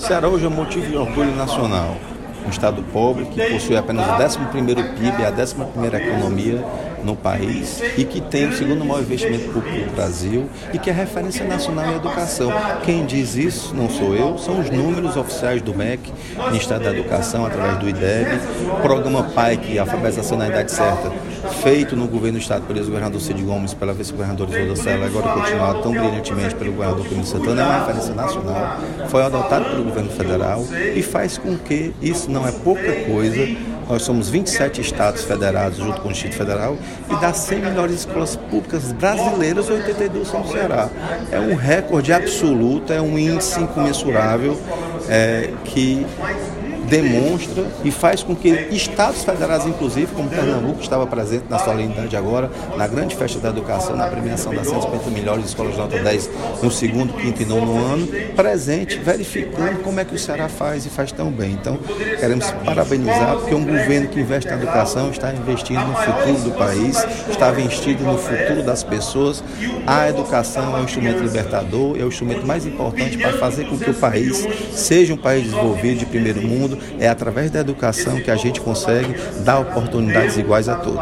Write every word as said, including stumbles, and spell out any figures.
Ceará hoje é um motivo de orgulho nacional. Um estado pobre que possui apenas o décimo primeiro P I B, a décima primeira economia no país e que tem o segundo maior investimento público do Brasil e que é referência nacional em educação. Quem diz isso não sou eu, são os números oficiais do M E C, Ministério da Educação, através do I D E B, Programa P A I C, Alfabetização na Idade Certa, feito no governo do estado pelo ex-governador Cid Gomes, pela vice-governadora Isolda Sela, agora continuado tão brilhantemente pelo governador Camilo Santana, é uma referência nacional, foi adotado pelo governo federal e faz com que isso não é pouca coisa. Nós somos vinte e sete estados federados junto com o Distrito Federal e das cem melhores escolas públicas brasileiras, oitenta e duas são do Ceará. É um recorde absoluto, é um índice incomensurável é, que demonstra e faz com que estados federados, inclusive, como Pernambuco, estava presente na solenidade agora, na grande festa da educação, na premiação das cento e cinquenta melhores escolas de nota dez no segundo, quinto e nono ano, presente, verificando como é que o Ceará faz e faz tão bem. Então, queremos parabenizar, porque um governo que investe na educação está investindo no futuro do país, está investindo no futuro das pessoas. A educação é um instrumento libertador, é o instrumento mais importante para fazer com que o país seja um país desenvolvido de primeiro mundo. É através da educação que a gente consegue dar oportunidades iguais a todos.